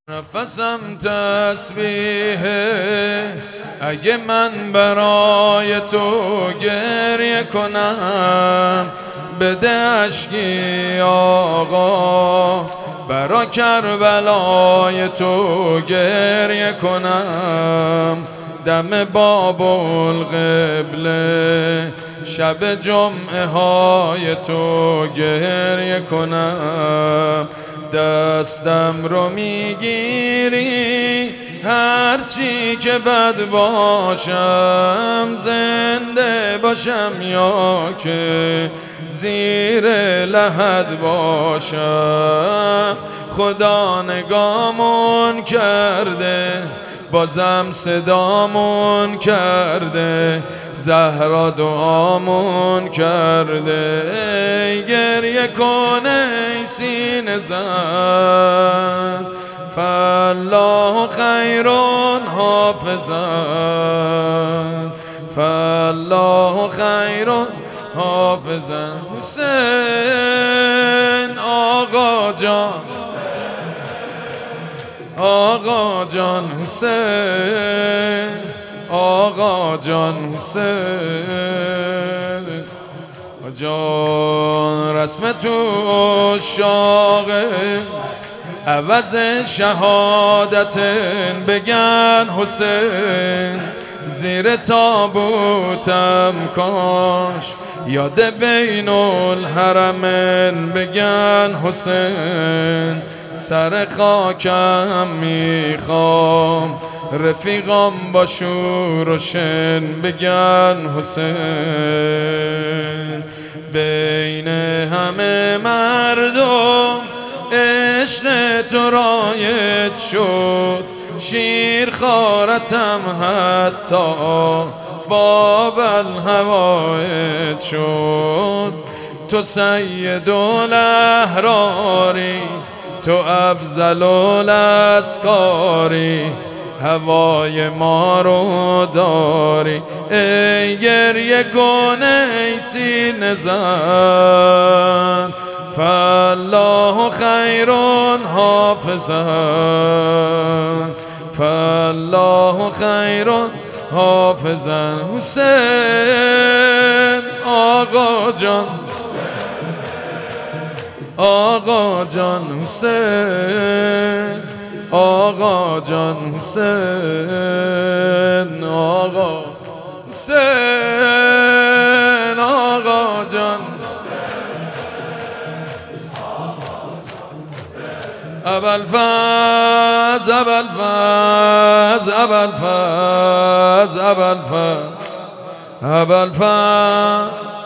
نفسم تسبیحه اگه من برای تو گریه کنم، بده اشکی آقا برا کربلای تو گریه کنم. دم باب القبله شب جمعه های تو گریه کنم. دستم رو میگیری هرچی که بد باشم، زنده باشم یا که زیر لحد باشم. خدا نگامون کرده، بازم صدامون کرده، زهرا دعامون کرده. ای گریه کن ای سینه زن، فالله خیر حافظا، فالله خیر حافظا. حسین آقا جان، آقا جان حسین، آقا جان حسین جان. رسم تو عشاقه عوض شهادت بگن حسین. زیر تابوتم کاش یاد بین الحرمین بگن حسین. سر خاکم میخوام رفیقام با شور و شن بگن حسین. بین همه مردم عشق تو رایج شد، شیر خارتم حتی باب الهوایج شد. تو سید الاحراری، تو افضل الاسکاری، هوای ما رو داری. ای گریه کن ای سینه زن، فالله خیر حافظا، فالله خیر حافظا. حسین آقا جان، آقا جان حسین، آقا جان حسین، آقا حسین، آقا جان. ابوالفضل، ابوالفضل، ابوالفضل، ابوالفضل، ابوالفضل.